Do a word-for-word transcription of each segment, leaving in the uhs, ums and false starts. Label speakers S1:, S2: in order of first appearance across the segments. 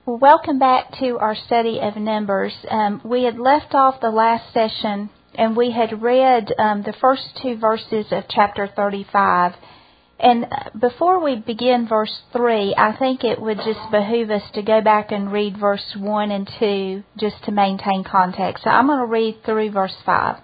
S1: Well, welcome back to our study of Numbers. Um, we had left off the last session and we had read um, the first two verses of chapter thirty-five. And before we begin verse three, I think it would just behoove us to go back and read verse one and two just to maintain context. So I'm going to read through verse five.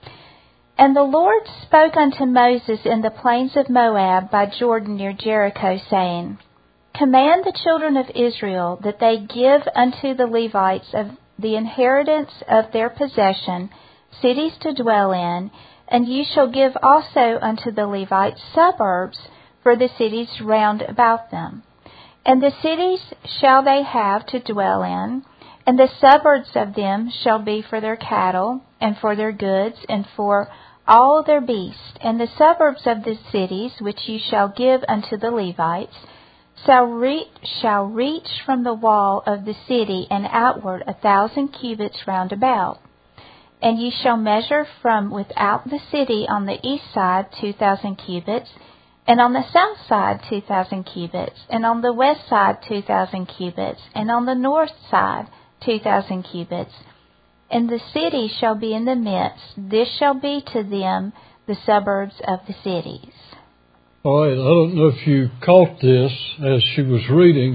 S1: And the Lord spoke unto Moses in the plains of Moab by Jordan near Jericho, saying, Command the children of Israel that they give unto the Levites of the inheritance of their possession cities to dwell in, and ye shall give also unto the Levites suburbs for the cities round about them. And the cities shall they have to dwell in, and the suburbs of them shall be for their cattle, and for their goods, and for all their beasts. And the suburbs of the cities which ye shall give unto the Levites shall reach, shall reach from the wall of the city and outward a thousand cubits round about. And ye shall measure from without the city on the east side two thousand cubits, and on the south side two thousand cubits, and on the west side two thousand cubits, and on the north side two thousand cubits. And the city shall be in the midst. This shall be to them the suburbs of the cities.
S2: All right, I don't know if you caught this as she was reading,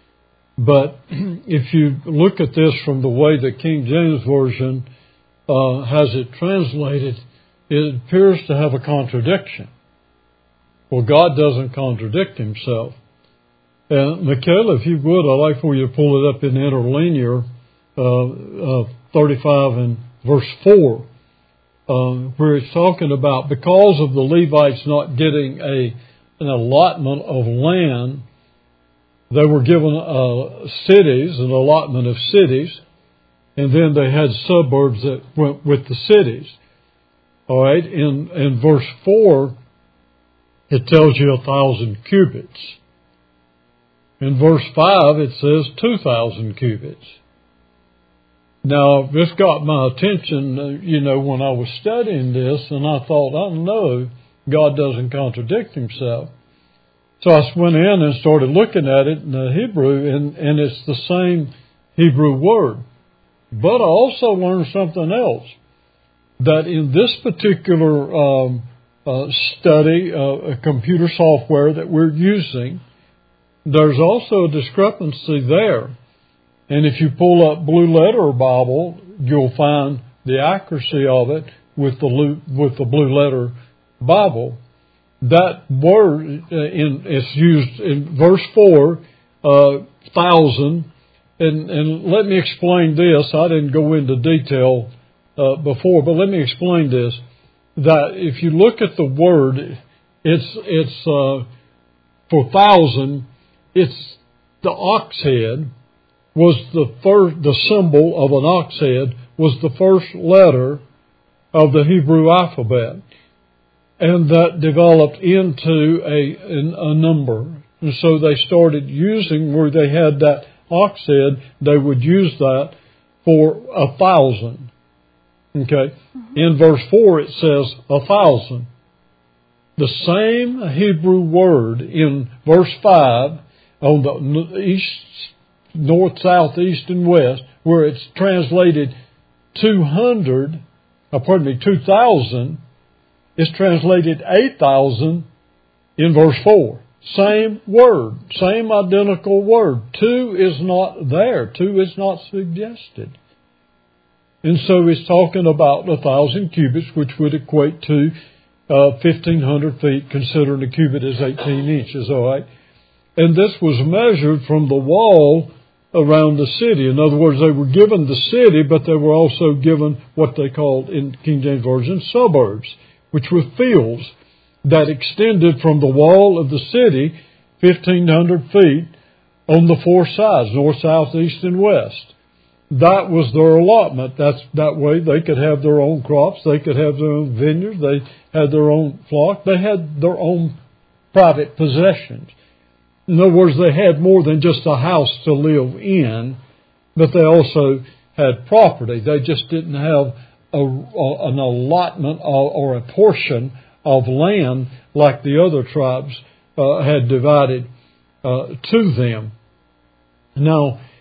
S2: but if you look at this from the way the King James Version uh, has it translated, it appears to have a contradiction. Well, God doesn't contradict himself. And Michaela, if you would, I'd like for you to pull it up in interlinear, uh, uh, thirty-five and verse four. Uh, where it's talking about because of the Levites not getting a an allotment of land, they were given uh, cities, an allotment of cities, and then they had suburbs that went with the cities. All right, in in verse four, it tells you a thousand cubits. In verse five, it says two thousand cubits. Now, this got my attention, you know, when I was studying this, and I thought, I know God doesn't contradict himself. So I went in and started looking at it in the Hebrew, and, and it's the same Hebrew word. But I also learned something else, that in this particular um, uh, study, uh, computer software that we're using, there's also a discrepancy there. And if you pull up Blue Letter Bible, you'll find the accuracy of it with the with the Blue Letter Bible. That word in it's used in verse four, uh, thousand. And and let me explain this. I didn't go into detail uh, before, but let me explain this. That if you look at the word, it's it's uh, for thousand. It's the ox head. Was the first, the symbol of an ox head was the first letter of the Hebrew alphabet. And that developed into a, a number. And so they started using, where they had that ox head, they would use that for a thousand. Okay? Mm-hmm. In verse four it says a thousand. The same Hebrew word in verse five on the east, north, south, east, and west, where it's translated two hundred, uh, pardon me, two thousand, is translated eight thousand in verse four. Same word, same identical word. Two is not there. Two is not suggested. And so it's talking about a thousand cubits, which would equate to uh, fifteen hundred feet, considering a cubit is eighteen inches, all right? And this was measured from the wall around the city. In other words, they were given the city, but they were also given what they called, in King James Version, suburbs, which were fields that extended from the wall of the city fifteen hundred feet on the four sides, north, south, east, and west. That was their allotment. That's that way they could have their own crops, they could have their own vineyards, they had their own flock, they had their own private possessions. In other words, they had more than just a house to live in, but they also had property. They just didn't have a, a, an allotment or, or a portion of land like the other tribes uh, had divided uh, to them. Now,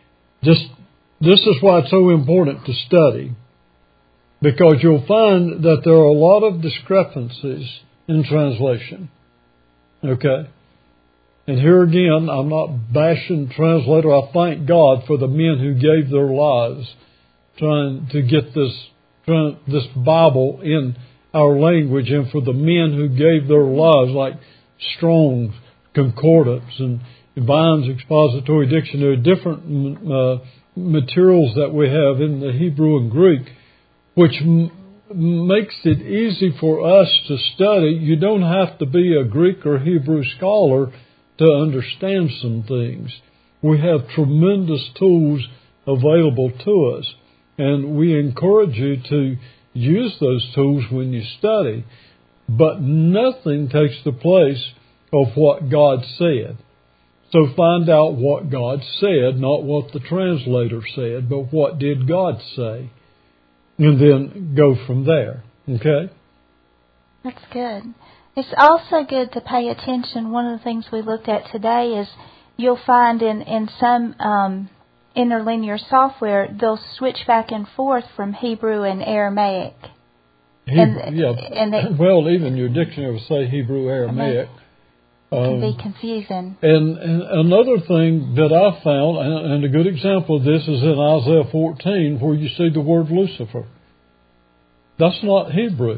S2: just this is why it's so important to study, because you'll find that there are a lot of discrepancies in translation. Okay? And here again, I'm not bashing translator. I thank God for the men who gave their lives trying to get this trying, this Bible in our language, and for the men who gave their lives, like Strong's Concordance and Vine's Expository Dictionary, different uh, materials that we have in the Hebrew and Greek, which m- makes it easy for us to study. You don't have to be a Greek or Hebrew scholar to understand some things. We have tremendous tools available to us, and we encourage you to use those tools when you study. But nothing takes the place of what God said. So find out what God said, not what the translator said, but what did God say, and then go from there. Okay?
S1: That's good. It's also good to pay attention. One of the things we looked at today is you'll find in, in some um, interlinear software, they'll switch back and forth from Hebrew and Aramaic.
S2: He, and, yeah. And they, well, even your dictionary will say Hebrew, Aramaic.
S1: It can um, be confusing.
S2: And, and another thing that I found, and, and a good example of this is in Isaiah fourteen, where you see the word Lucifer. That's not Hebrew.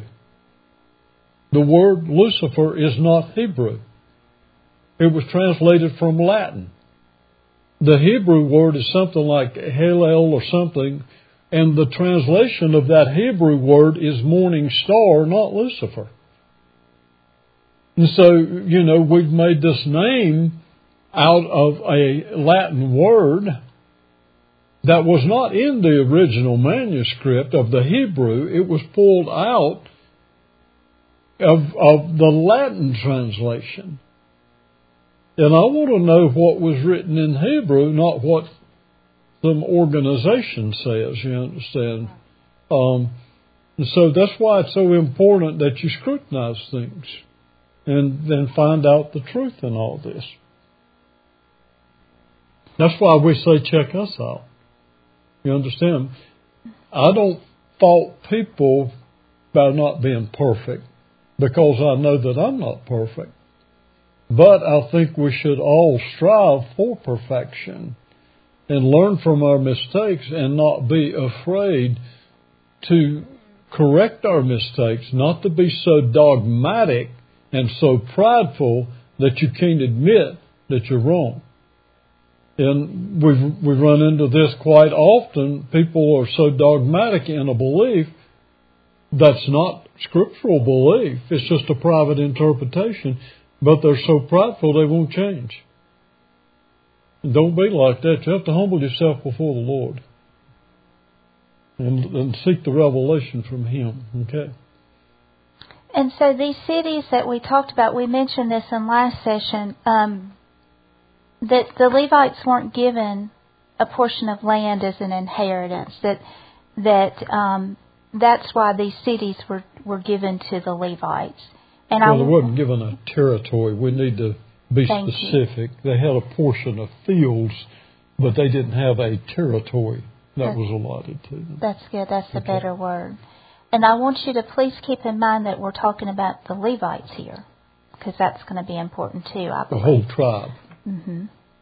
S2: The word Lucifer is not Hebrew. It was translated from Latin. The Hebrew word is something like Hallel or something, and the translation of that Hebrew word is morning star, not Lucifer. And so, you know, we've made this name out of a Latin word that was not in the original manuscript of the Hebrew. It was pulled out of, of the Latin translation. And I want to know what was written in Hebrew, not what some organization says, you understand? Um, and so that's why it's so important that you scrutinize things and then find out the truth in all this. That's why we say check us out. You understand? I don't fault people by not being perfect, because I know that I'm not perfect. But I think we should all strive for perfection and learn from our mistakes and not be afraid to correct our mistakes, not to be so dogmatic and so prideful that you can't admit that you're wrong. And we've, we've run into this quite often. People are so dogmatic in a belief that's not scriptural belief. It's just a private interpretation. But they're so prideful they won't change. And don't be like that. You have to humble yourself before the Lord and, and seek the revelation from Him. Okay?
S1: And so these cities that we talked about, we mentioned this in last session, um, that the Levites weren't given a portion of land as an inheritance. That that um, that's why these cities were, were given to the Levites. And
S2: well,
S1: I,
S2: they wasn't given a territory. We need to be specific. You. They had a portion of fields, but they didn't have a territory that that's, was allotted to them.
S1: That's good. That's okay. A better word. And I want you to please keep in mind that we're talking about the Levites here, because that's going to be important too, I believe.
S2: The whole tribe.
S1: Mm-hmm.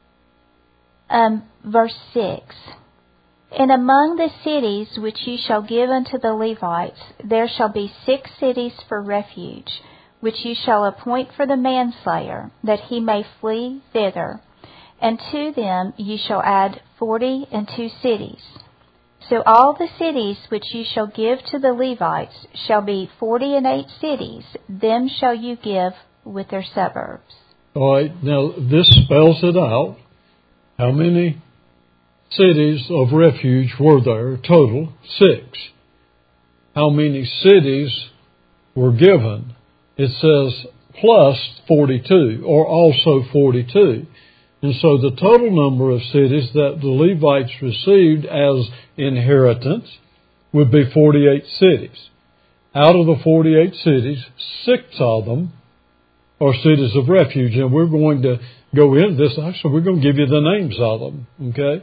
S1: Um, verse six. And among the cities which ye shall give unto the Levites, there shall be six cities for refuge, which ye shall appoint for the manslayer, that he may flee thither. And to them ye shall add forty and two cities. So all the cities which ye shall give to the Levites shall be forty and eight cities. Them shall you give with their suburbs.
S2: All right. Now this spells it out. How many cities of refuge were there? Total six. How many cities were given? It says plus forty-two, or also forty-two. And so the total number of cities that the Levites received as inheritance would be forty-eight cities. Out of the forty-eight cities, six of them are cities of refuge. And we're going to go into this. Actually, we're going to give you the names of them, okay?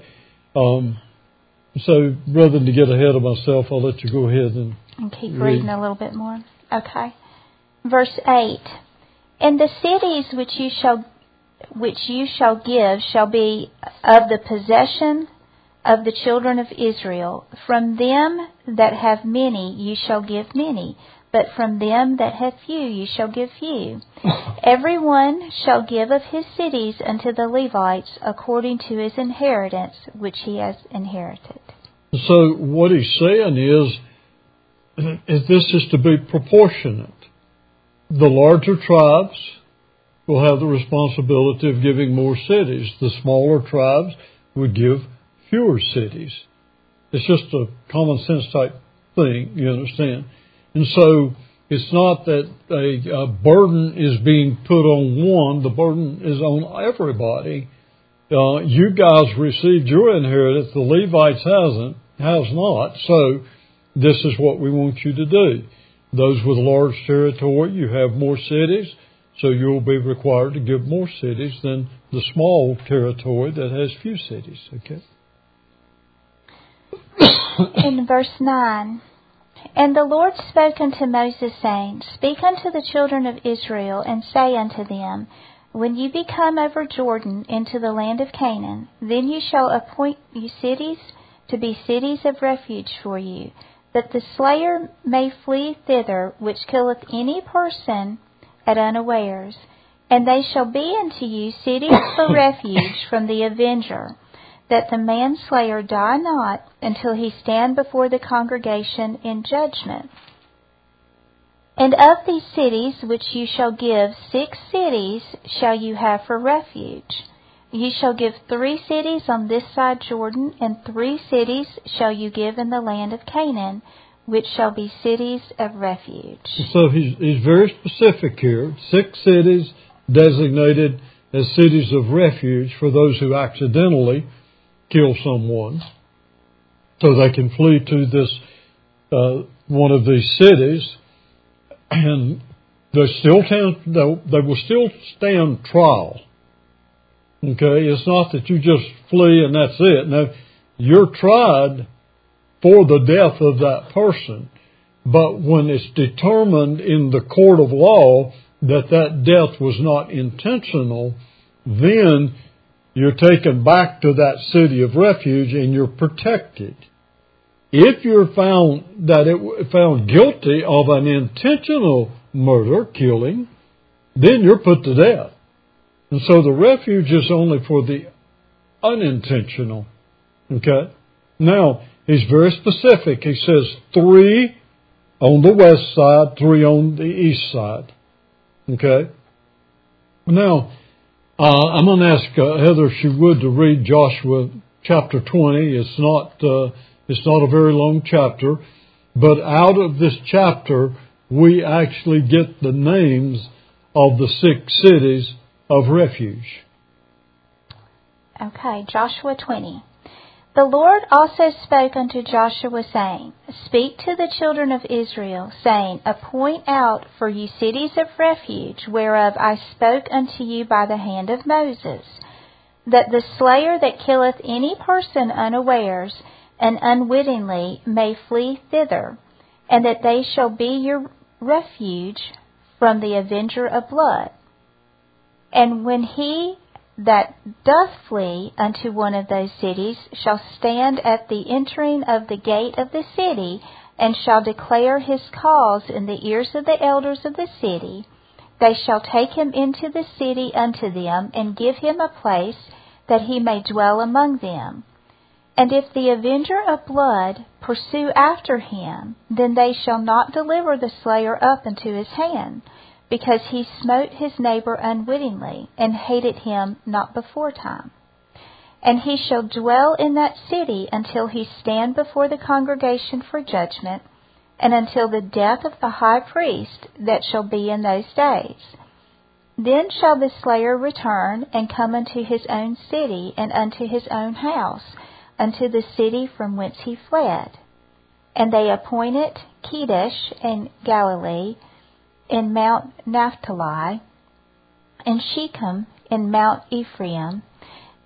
S2: Um, so rather than to get ahead of myself, I'll let you go ahead and,
S1: and keep
S2: read.
S1: reading a little bit more. Okay. Verse eight. And the cities which you shall which you shall give shall be of the possession of the children of Israel. From them that have many you shall give many, but from them that have few you shall give few. Every one shall give of his cities unto the Levites according to his inheritance which he has inherited.
S2: So what he's saying is, is this is to be proportionate. The larger tribes will have the responsibility of giving more cities. The smaller tribes would give fewer cities. It's just a common sense type thing, you understand? And so it's not that a, a burden is being put on one. The burden is on everybody. Uh, you guys received your inheritance. The Levites hasn't, has not. So this is what we want you to do. Those with large territory, you have more cities, so you'll be required to give more cities than the small territory that has few cities. Okay.
S1: In verse nine. And the Lord spoke unto Moses, saying, Speak unto the children of Israel, and say unto them, When ye be come over Jordan into the land of Canaan, then ye shall appoint you cities to be cities of refuge for you, that the slayer may flee thither, which killeth any person at unawares. And they shall be unto you cities for refuge from the avenger, that the manslayer die not until he stand before the congregation in judgment. And of these cities which you shall give, six cities shall you have for refuge. You shall give three cities on this side Jordan, and three cities shall you give in the land of Canaan, which shall be cities of refuge.
S2: So he's, he's very specific here. Six cities designated as cities of refuge for those who accidentally kill someone, so they can flee to this uh, one of these cities, and they still stand, they will still stand trial. Okay, it's not that you just flee and that's it. Now, you're tried for the death of that person, but when it's determined in the court of law that that death was not intentional, then you're taken back to that city of refuge and you're protected. If you're found that it found guilty of an intentional murder, killing, then you're put to death. And so the refuge is only for the unintentional. Okay? Now, he's very specific. He says three on the west side, three on the east side. Okay? Now, uh, I'm going to ask uh, Heather if she would to read Joshua chapter twenty. It's not, uh, it's not a very long chapter, but out of this chapter, we actually get the names of the six cities of refuge.
S1: Okay, Joshua twenty. The Lord also spoke unto Joshua, saying, Speak to the children of Israel, saying, Appoint out for you cities of refuge, whereof I spoke unto you by the hand of Moses, that the slayer that killeth any person unawares and unwittingly may flee thither, and that they shall be your refuge from the avenger of blood. And when he that doth flee unto one of those cities shall stand at the entering of the gate of the city, and shall declare his cause in the ears of the elders of the city, they shall take him into the city unto them, and give him a place that he may dwell among them. And if the avenger of blood pursue after him, then they shall not deliver the slayer up into his hand, because he smote his neighbor unwittingly, and hated him not beforetime. And he shall dwell in that city until he stand before the congregation for judgment, and until the death of the high priest that shall be in those days. Then shall the slayer return, and come unto his own city, and unto his own house, unto the city from whence he fled. And they appointed Kedesh in Galilee, in Mount Naphtali, and Shechem in Mount Ephraim,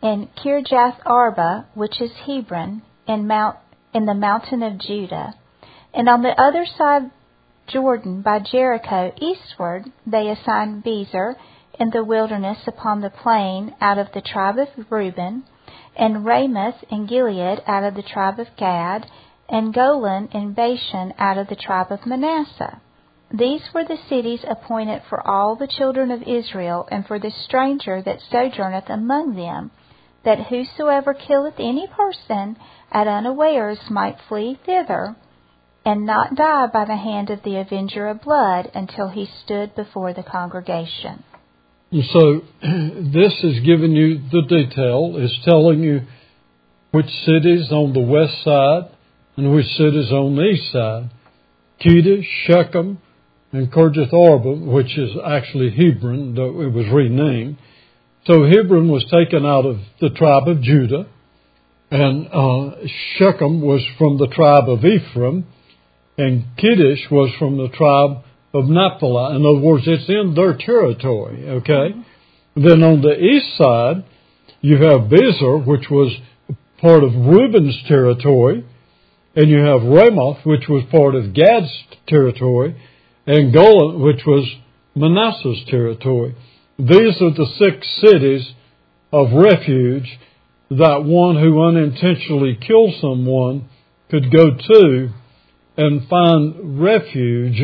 S1: in Kirjath Arba, which is Hebron, in Mount in the mountain of Judah. And on the other side Jordan, by Jericho, eastward, they assigned Bezer in the wilderness upon the plain out of the tribe of Reuben, and Ramoth in Gilead out of the tribe of Gad, and Golan in Bashan out of the tribe of Manasseh. These were the cities appointed for all the children of Israel, and for the stranger that sojourneth among them, that whosoever killeth any person at unawares might flee thither, and not die by the hand of the avenger of blood until he stood before the congregation.
S2: And so this is giving you the detail, is telling you which cities on the west side and which cities on the east side. Kedah, Shechem, and Kirjath Arba, which is actually Hebron, though it was renamed. So Hebron was taken out of the tribe of Judah, and uh, Shechem was from the tribe of Ephraim, and Kedah was from the tribe of Naphtali. In other words, it's in their territory, okay? Mm-hmm. Then on the east side, you have Bezer, which was part of Reuben's territory, and you have Ramoth, which was part of Gad's territory, and Golan, which was Manasseh's territory. These are the six cities of refuge that one who unintentionally killed someone could go to and find refuge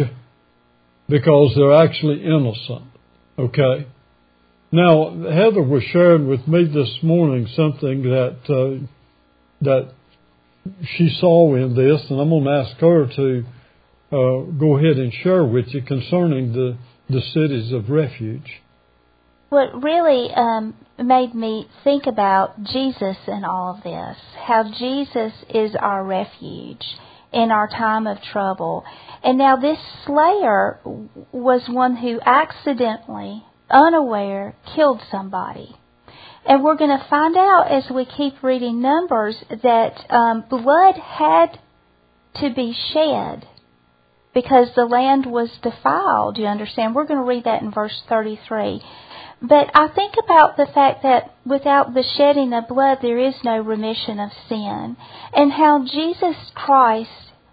S2: because they're actually innocent. Okay? Now, Heather was sharing with me this morning something that uh, that she saw in this, and I'm going to ask her to uh, go ahead and share with you concerning the, the cities of refuge.
S1: What really um, made me think about Jesus in all of this, how Jesus is our refuge in our time of trouble. And now this slayer was one who accidentally, unaware, killed somebody. And we're going to find out as we keep reading Numbers that um, blood had to be shed because the land was defiled, you understand? We're going to read that in verse thirty-three. But I think about the fact that without the shedding of blood, there is no remission of sin. And how Jesus Christ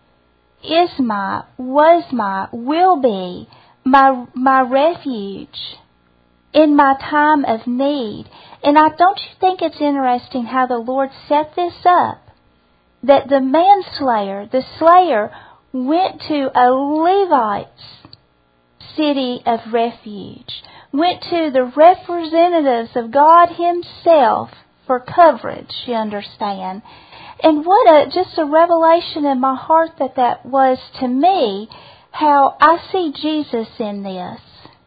S1: is my, was my, will be my, my refuge in my time of need. And I don't you think it's interesting how the Lord set this up? That the manslayer, the slayer, went to a Levite's city of refuge, went to the representatives of God Himself for coverage, you understand. And what a, just a revelation in my heart that that was to me, how I see Jesus in this.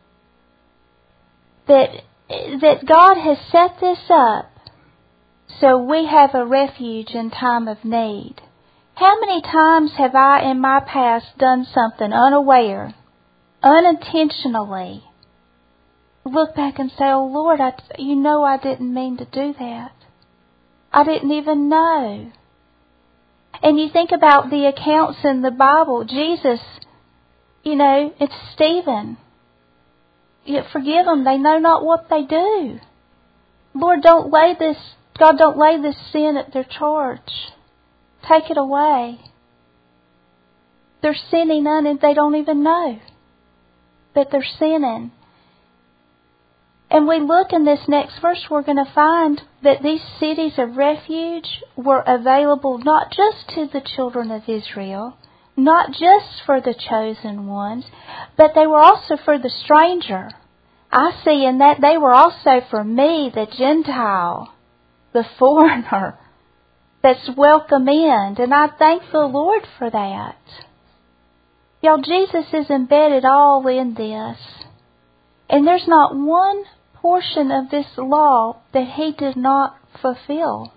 S1: That, that God has set this up so we have a refuge in time of need. How many times have I in my past done something unaware, unintentionally, look back and say, oh Lord, I, you know I didn't mean to do that. I didn't even know. And you think about the accounts in the Bible. Jesus, you know, it's Stephen. You forgive them, they know not what they do. Lord, don't lay this, God, don't lay this sin at their charge. Take it away. They're sinning and they don't even know that they're sinning. And we look in this next verse, we're going to find that these cities of refuge were available not just to the children of Israel, not just for the chosen ones, but they were also for the stranger. I see in that they were also for me, the Gentile, the foreigner, that's welcome in. And I thank the Lord for that. Y'all, Jesus is embedded all in this. And there's not one portion of this law that He did not fulfill.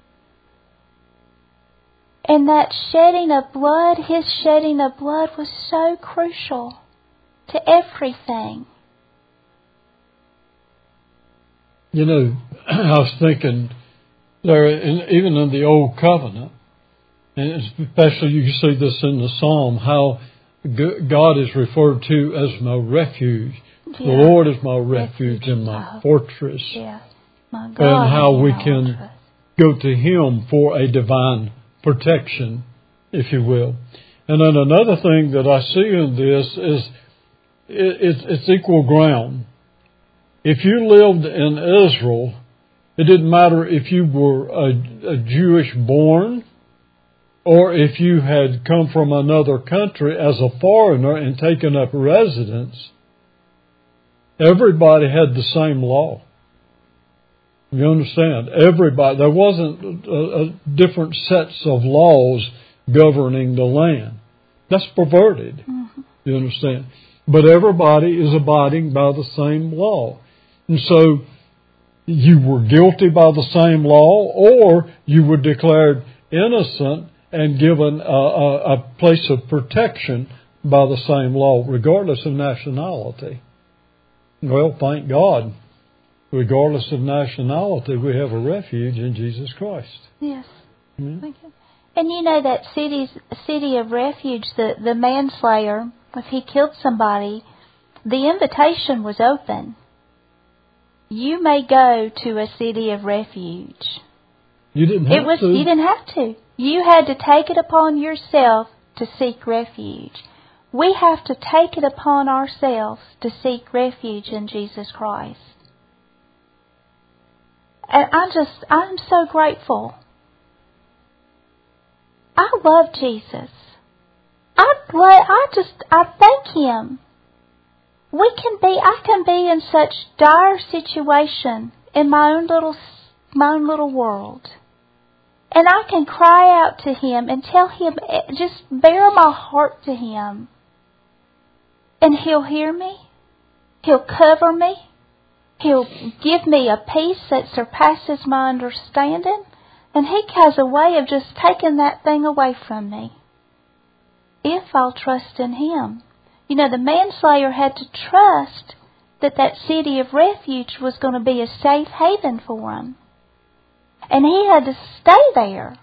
S1: And that shedding of blood, His shedding of blood was so crucial to everything.
S2: You know, I was thinking there, in, even in the Old Covenant, and especially you see this in the Psalm, how God is referred to as my refuge. Yeah. The Lord is my refuge, refuge and my oh. fortress.
S1: Yeah. My God,
S2: and how we
S1: I
S2: can
S1: trust.
S2: go to Him for a divine protection, if you will. And then another thing that I see in this is it, it's, it's equal ground. If you lived in Israel, it didn't matter if you were a, a Jewish born or if you had come from another country as a foreigner and taken up residence. Everybody had the same law. You understand? Everybody. There wasn't a, a different sets of laws governing the land. That's perverted. Mm-hmm. You understand? But everybody is abiding by the same law. And so you were guilty by the same law, or you were declared innocent and given a, a, a place of protection by the same law, regardless of nationality. Well, thank God. Regardless of nationality, we have a refuge in Jesus Christ.
S1: Yes.
S2: Mm-hmm.
S1: Thank you. And you know that city's city of refuge, the, the manslayer, if he killed somebody, the invitation was open. You may go to a city of refuge.
S2: You didn't have
S1: it was,
S2: to.
S1: You didn't have to. You had to take it upon yourself to seek refuge. We have to take it upon ourselves to seek refuge in Jesus Christ. And I just, I'm so grateful. I love Jesus. I, I just, I thank Him. We can be, I can be in such dire situation in my own little, my own little world. And I can cry out to Him and tell Him, just bare my heart to Him. And He'll hear me. He'll cover me. He'll give me a peace that surpasses my understanding. And He has a way of just taking that thing away from me, if I'll trust in Him. You know, the manslayer had to trust that that city of refuge was going to be a safe haven for him. And he had to stay there.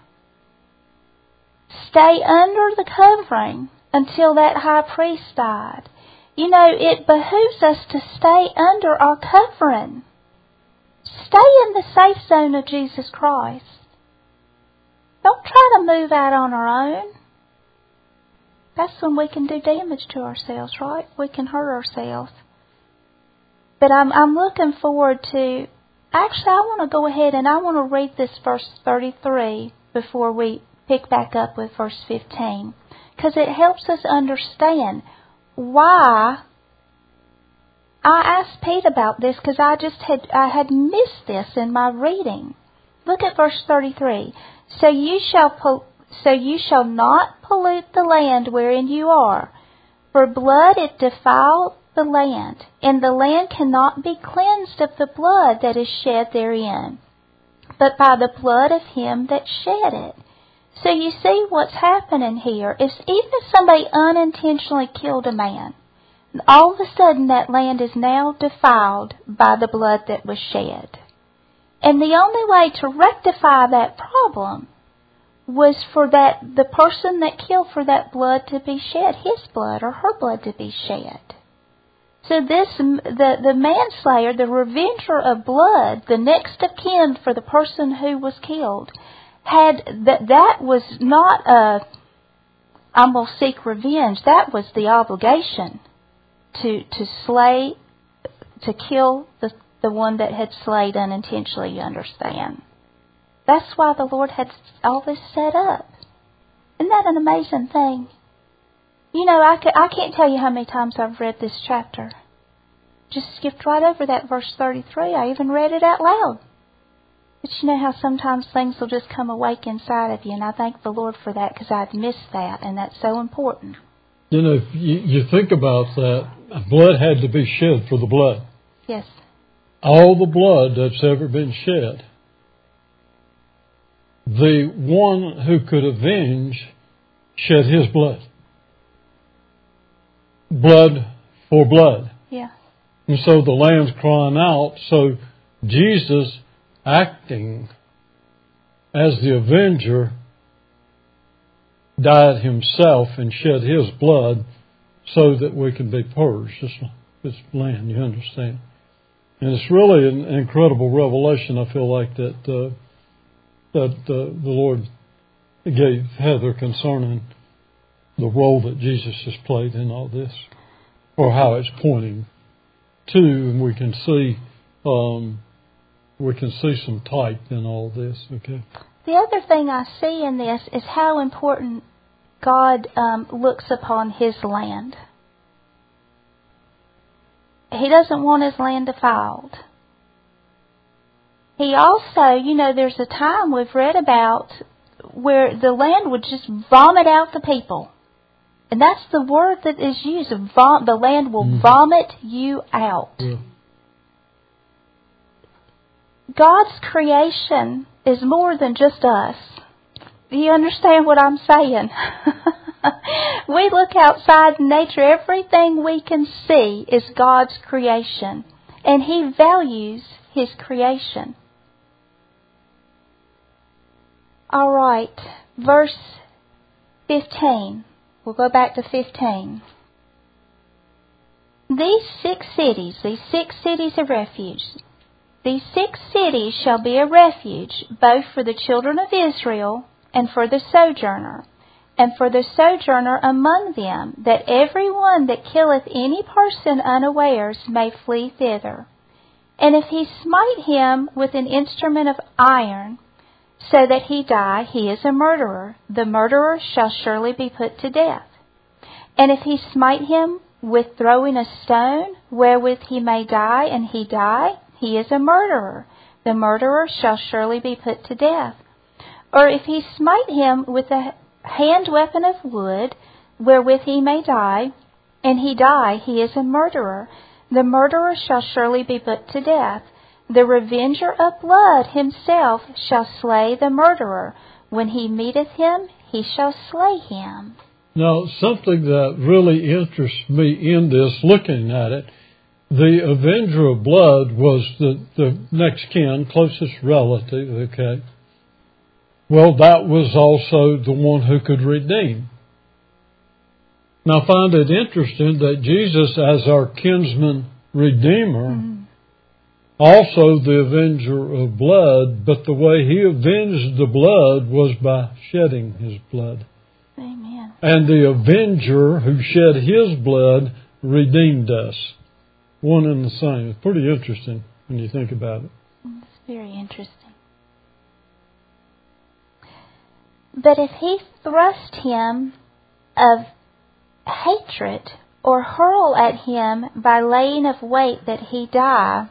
S1: Stay under the covering until that high priest died. You know, it behooves us to stay under our covering. Stay in the safe zone of Jesus Christ. Don't try to move out on our own. That's when we can do damage to ourselves, right? We can hurt ourselves. But I'm I'm looking forward to... Actually, I want to go ahead and I want to read this verse thirty-three before we pick back up with verse fifteen. Because it helps us understand why... I asked Pete about this because I just had I had missed this in my reading. Look at verse thirty-three. So you shall po- so you shall not pollute the land wherein you are, for blood it defiled the land, and the land cannot be cleansed of the blood that is shed therein, but by the blood of him that shed it. So you see what's happening here is even if somebody unintentionally killed a man, all of a sudden that land is now defiled by the blood that was shed. And the only way to rectify that problem was for that the person that killed for that blood to be shed, his blood or her blood to be shed. So this, the, the manslayer, the revenger of blood, the next of kin for the person who was killed, had that that was not a, I'm going to seek revenge. That was the obligation to to slay, to kill the the one that had slayed unintentionally, you understand. That's why the Lord had all this set up. Isn't that an amazing thing? You know, I, I can't tell you how many times I've read this chapter. Just skipped right over that verse thirty-three. I even read it out loud. But you know how sometimes things will just come awake inside of you, and I thank the Lord for that because I'd missed that, and that's so important.
S2: You know, you, you think about that, blood had to be shed for the blood.
S1: Yes.
S2: All the blood that's ever been shed. The one who could avenge shed his blood. Blood for blood.
S1: Yeah.
S2: And so the Lamb's crying out. So Jesus, acting as the avenger, died himself and shed his blood so that we can be purged. This, this land, you understand? And it's really an incredible revelation, I feel like, that uh, that uh, the Lord gave Heather concerning the role that Jesus has played in all this, or how it's pointing to, and we can see um, we can see some type in all this. Okay.
S1: The other thing I see in this is how important God um, looks upon His land. He doesn't want His land defiled. He also, you know, there's a time we've read about where the land would just vomit out the people. And that's the word that is used. Vom- the land will mm. vomit you out.
S2: Yeah.
S1: God's creation is more than just us. Do you understand what I'm saying? We look outside nature. Everything we can see is God's creation. And He values His creation. All right. Verse fifteen. We'll go back to fifteen. These six cities, these six cities of refuge, these six cities shall be a refuge, both for the children of Israel and for the sojourner, and for the sojourner among them, that every one that killeth any person unawares may flee thither. And if he smite him with an instrument of iron, so that he die, he is a murderer. The murderer shall surely be put to death. And if he smite him with throwing a stone, wherewith he may die, and he die, he is a murderer. The murderer shall surely be put to death. Or if he smite him with a hand weapon of wood, wherewith he may die, and he die, he is a murderer. The murderer shall surely be put to death. The revenger of blood himself shall slay the murderer. When he meeteth him, he shall slay him.
S2: Now, something that really interests me in this, looking at it, the avenger of blood was the, the next kin, closest relative, okay? Well, that was also the one who could redeem. Now, I find it interesting that Jesus, as our kinsman redeemer, mm. also the avenger of blood, but the way He avenged the blood was by shedding His blood.
S1: Amen.
S2: And the avenger who shed His blood redeemed us. One and the same. It's pretty interesting when you think about it.
S1: It's very interesting. But if he thrust him of hatred, or hurl at him by laying of weight that he die,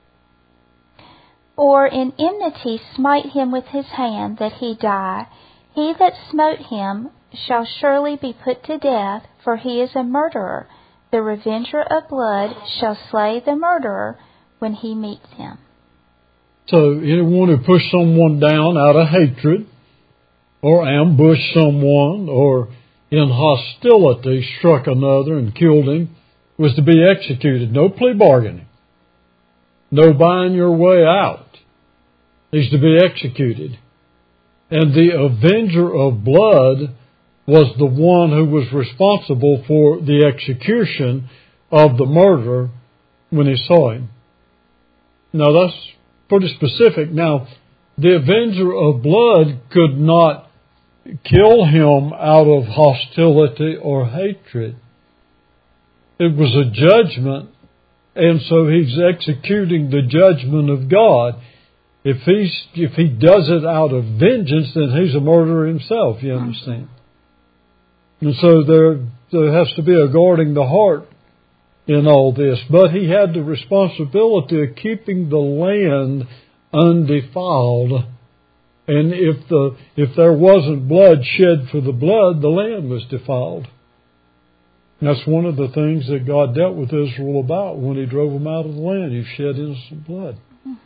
S1: or in enmity smite him with his hand that he die, he that smote him shall surely be put to death, for he is a murderer. The revenger of blood shall slay the murderer when he meets him.
S2: So anyone who pushed someone down out of hatred, or ambushed someone, or in hostility struck another and killed him, was to be executed. No plea bargaining. No buying your way out. He's to be executed. And the avenger of blood was the one who was responsible for the execution of the murderer when he saw him. Now that's pretty specific. Now, the avenger of blood could not kill him out of hostility or hatred. It was a judgment, and so he's executing the judgment of God. If he's if he does it out of vengeance, then he's a murderer himself, you understand? And so there there has to be a guarding the heart in all this. But he had the responsibility of keeping the land undefiled. And if the if there wasn't blood shed for the blood, the land was defiled. And that's one of the things that God dealt with Israel about when He drove them out of the land. He shed innocent blood.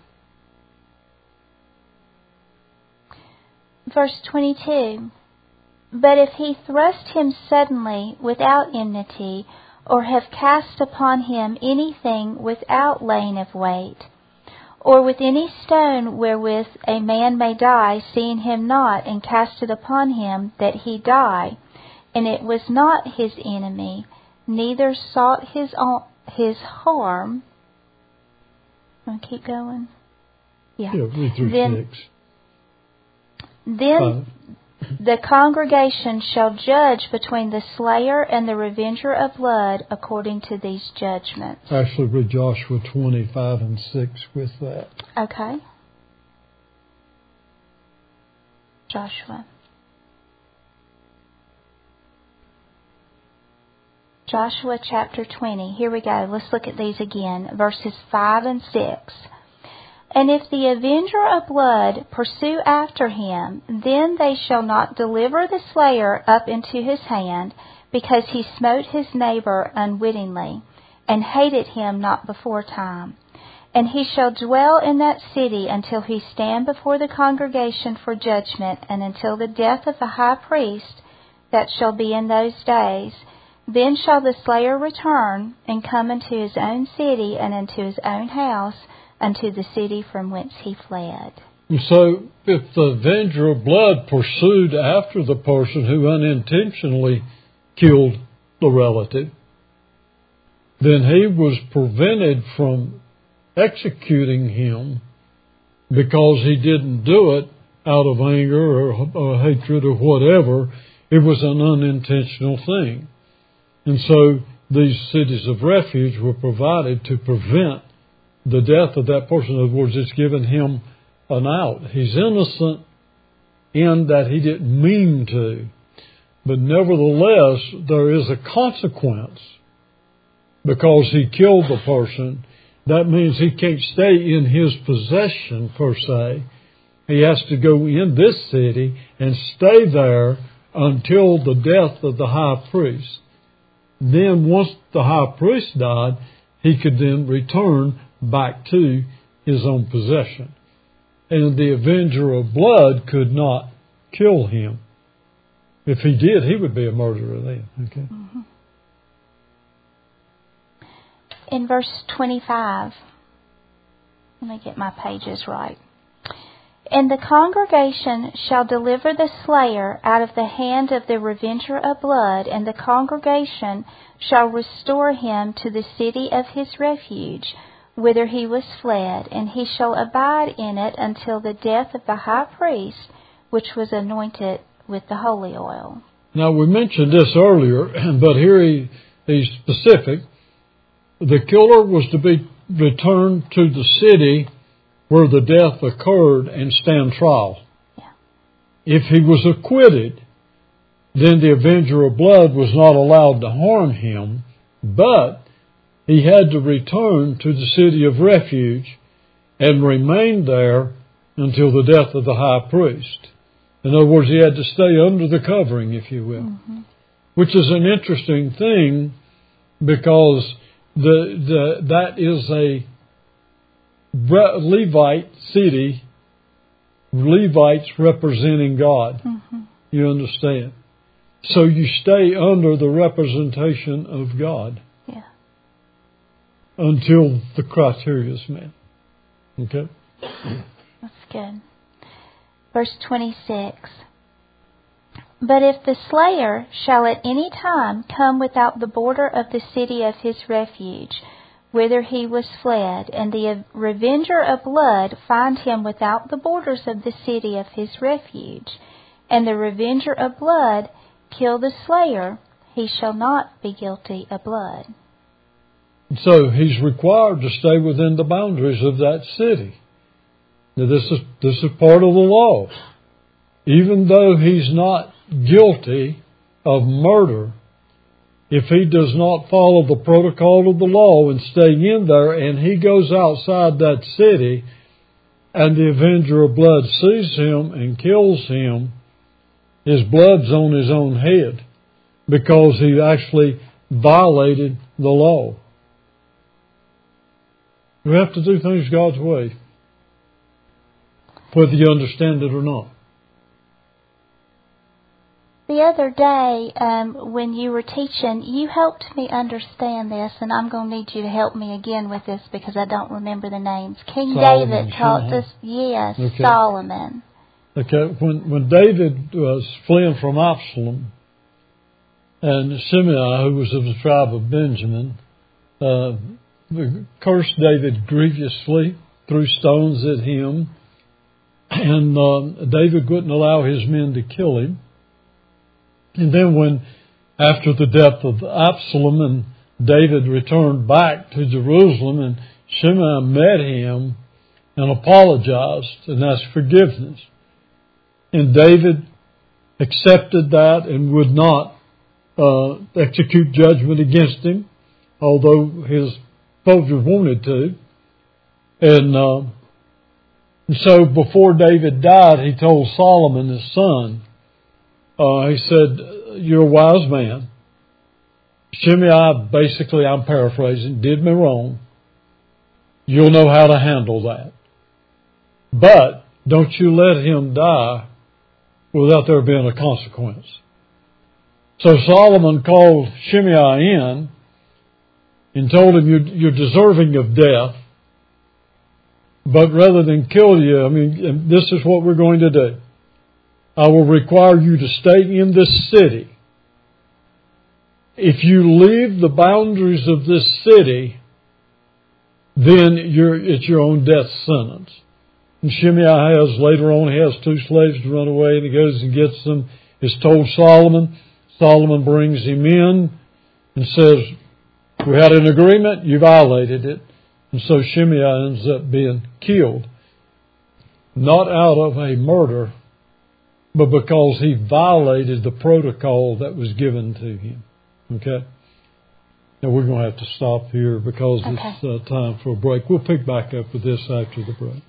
S1: Verse twenty-two. But if he thrust him suddenly without enmity, or have cast upon him anything without laying of weight, or with any stone wherewith a man may die, seeing him not, and cast it upon him that he die, and it was not his enemy, neither sought his own, his harm. Want to keep going? Yeah.
S2: Yeah, read through
S1: then,
S2: six.
S1: Then
S2: Five.
S1: the congregation shall judge between the slayer and the revenger of blood according to these judgments.
S2: Actually, read Joshua twenty-five and six with that.
S1: Okay. Joshua. Joshua chapter twenty. Here we go. Let's look at these again. Verses five and six. And if the avenger of blood pursue after him, then they shall not deliver the slayer up into his hand, because he smote his neighbor unwittingly, and hated him not before time. And he shall dwell in that city until he stand before the congregation for judgment, and until the death of the high priest that shall be in those days. Then shall the slayer return, and come into his own city and into his own house, unto the city from whence he fled.
S2: And so, if the avenger of blood pursued after the person who unintentionally killed the relative, then he was prevented from executing him because he didn't do it out of anger or, or hatred or whatever. It was an unintentional thing. And so these cities of refuge were provided to prevent the death of that person. In other words, it's given him an out. He's innocent in that he didn't mean to. But nevertheless, there is a consequence because he killed the person. That means he can't stay in his possession, per se. He has to go in this city and stay there until the death of the high priest. Then once the high priest died, he could then return back to his own possession. And the avenger of blood could not kill him. If he did, he would be a murderer then. Okay.
S1: Mm-hmm. In verse twenty-five, let me get my pages right. And the congregation shall deliver the slayer out of the hand of the revenger of blood, and the congregation shall restore him to the city of his refuge, whither he was fled, and he shall abide in it until the death of the high priest, which was anointed with the holy oil.
S2: Now, we mentioned this earlier, but here he, he's specific. The killer was to be returned to the city where the death occurred and stand trial.
S1: Yeah.
S2: If he was acquitted, then the avenger of blood was not allowed to harm him, but he had to return to the city of refuge and remain there until the death of the high priest. In other words, he had to stay under the covering, if you will, mm-hmm. which is an interesting thing because the, the that is a Levite city, Levites representing God.
S1: Mm-hmm.
S2: You understand? So you stay under the representation of God.
S1: Yeah.
S2: Until the criteria is met. Okay?
S1: That's good. Verse twenty-six. But if the slayer shall at any time come without the border of the city of his refuge, whither he was fled, and the revenger of blood find him without the borders of the city of his refuge, and the revenger of blood kill the slayer, he shall not be guilty of blood.
S2: So he's required to stay within the boundaries of that city. Now this is this is part of the law. Even though he's not guilty of murder, if he does not follow the protocol of the law and stay in there, and he goes outside that city, and the avenger of blood sees him and kills him, his blood's on his own head because he actually violated the law. We have to do things God's way, whether you understand it or not.
S1: The other day, um, when you were teaching, you helped me understand this, and I'm going to need you to help me again with this because I don't remember the names. King
S2: Solomon,
S1: David taught
S2: uh-huh.
S1: us, yes,
S2: okay.
S1: Solomon.
S2: Okay, when when David was fleeing from Absalom, and Shimei, who was of the tribe of Benjamin, uh, cursed David grievously, threw stones at him, and uh, David wouldn't allow his men to kill him. And then when, after the death of Absalom, and David returned back to Jerusalem, and Shimei met him and apologized and asked forgiveness. And David accepted that and would not uh, execute judgment against him, although his soldiers wanted to. And, uh, and so before David died, he told Solomon, his son, uh, he said, "You're a wise man. Shimei, basically, I'm paraphrasing, did me wrong. You'll know how to handle that. But don't you let him die without there being a consequence." So Solomon called Shimei in and told him, you're, you're deserving of death, but rather than kill you, I mean, this is what we're going to do. I will require you to stay in this city. If you leave the boundaries of this city, then you're, it's your own death sentence. And Shimei has, later on, he has two slaves to run away, and he goes and gets them. It's told Solomon. Solomon brings him in and says, "We had an agreement, you violated it." And so Shimei ends up being killed. Not out of a murder, but because he violated the protocol that was given to him. Okay? Now we're going to have to stop here because
S1: okay.
S2: it's uh, time for a break. We'll pick back up with this after the break.